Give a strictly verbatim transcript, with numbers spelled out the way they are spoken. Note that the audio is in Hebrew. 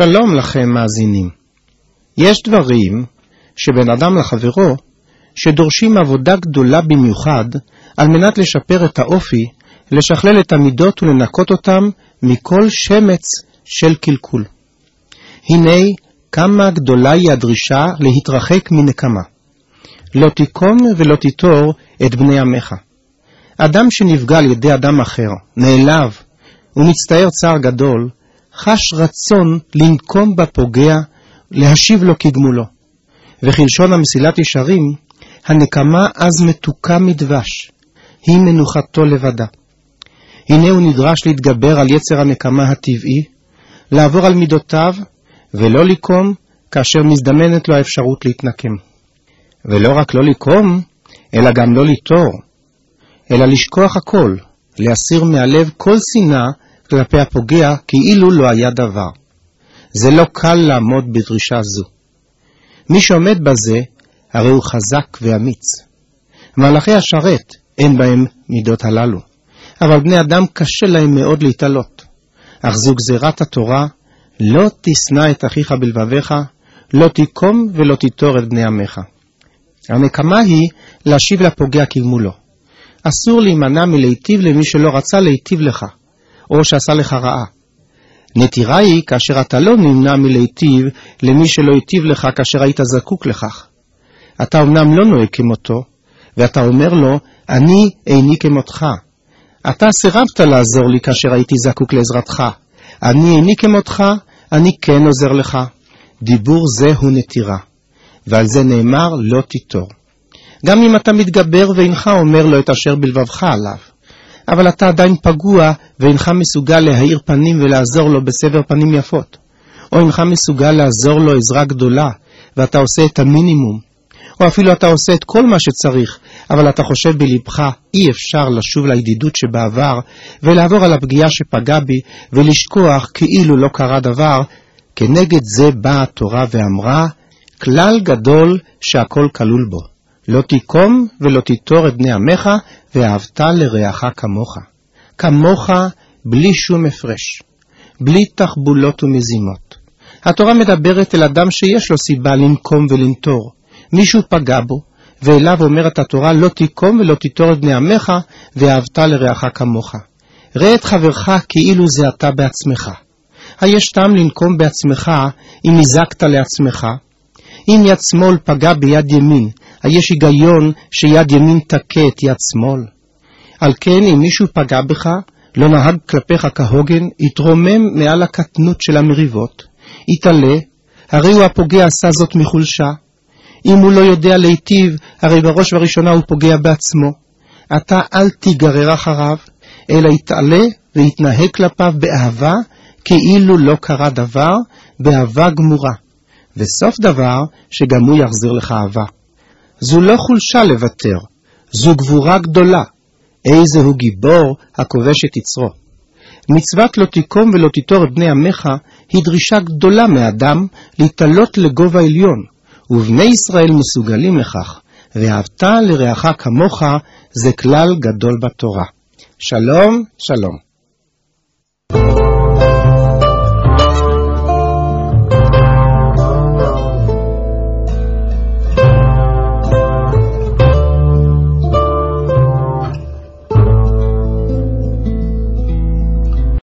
שלום לכם מאזינים. יש דברים שבין אדם לחברו שדורשים עבודה גדולה במיוחד על מנת לשפר את האופי, לשכלל את המידות ולנקות אותם מכל שמץ של קלקול. הנה כמה גדולה היא הדרישה להתרחק מנקמה. לא תיקום ולא תיטור את בני עמך. אדם שנפגע על ידי אדם אחר, נעלב ומצטער צער גדול, חש רצון לנקום בפוגע, להשיב לו כגמולו. וכלשון המסילת ישרים, הנקמה אז מתוקה מדבש, היא מנוחתו לבדה. הנה הוא נדרש להתגבר על יצר הנקמה הטבעי, לעבור על מידותיו, ולא לקום כאשר מזדמנת לו האפשרות להתנקם. ולא רק לא לקום, אלא גם לא ליטור, אלא לשכוח הכל, להסיר מהלב כל שנאה כלפי הפוגע כאילו לא היה דבר. זה לא קל לעמוד בדרישה זו. מי שעומד בזה, הרי הוא חזק ואמיץ. מלאכי השרת אין בהם מידות הללו, אבל בני אדם קשה להם מאוד להתעלות. אך זו גזירת התורה, לא תשנא את אחיך בלבביך, לא תיקום ולא תיטור את בני עמך. הנקמה היא להשיב לפוגע כגמולו. אסור להימנע מלהיטיב למי שלא רצה להיטיב לך, או שעשה לך רעה. נטירה היא כאשר אתה לא נמנע מלהיטיב למי שלא היטיב לך כאשר היית זקוק לכך. אתה אמנם לא נוהג כמותו, ואתה אומר לו, אני איני כמותך. אתה סירבת לעזור לי כאשר הייתי זקוק לעזרתך. אני איני כמותך, אני כן עוזר לך. דיבור זה הוא נטירה, ועל זה נאמר לא תיטור. גם אם אתה מתגבר ואינך אומר לו את אשר בלבבך עליו, אבל אתה עדיין פגוע ואינך מסוגל להאיר פנים ולעזור לו בסבר פנים יפות, או אינך מסוגל לעזור לו עזרה גדולה ואתה עושה את המינימום, או אפילו אתה עושה את כל מה שצריך, אבל אתה חושב בלבך אי אפשר לשוב לידידות שבעבר ולעבור על הפגיעה שפגע בי ולשכוח כאילו לא קרה דבר. כנגד זה באה התורה ואמרה, כלל גדול שהכל כלול בו, לא תיקום ולא תיטור את בני עמך, ואהבת לרעך כמוך. כמוך בלי שום הפרש, בלי תחבולות ומזימות. התורה מדברת אל אדם שיש לו סיבה לנקום ולנטור. מישהו פגע בו, ואליו אומרת התורה, לא תיקום ולא תיטור את בני עמך, ואהבת לרעך כמוך. ראה את חברך כאילו זה אתה בעצמך. היש טעם לנקום בעצמך אם הזקת לעצמך? אם יד שמאל פגע ביד ימין, היש היגיון שיד ימין תקה את יד שמאל? על כן, אם מישהו פגע בך, לא נהג כלפיך כהוגן, יתרומם מעל הקטנות של המריבות, יתעלה, הרי הוא הפוגע עשה זאת מחולשה. אם הוא לא יודע להיטיב, הרי בראש וראשונה הוא פוגע בעצמו. אתה אל תיגרר אחריו, אלא יתעלה ויתנהג כלפיו באהבה, כאילו לא קרה דבר, באהבה גמורה. וסוף דבר שגם הוא יחזיר לך אהבה. זו לא חולשה לוותר, זו גבורה גדולה. איזה הוא גיבור הכובש את יצרו. מצוות לא תיקום ולא תיטור את בני עמך היא דרישה גדולה מאדם להתעלות לגובה עליון, ובני ישראל מסוגלים לכך, ואהבת לרעך כמוך זה כלל גדול בתורה. שלום, שלום.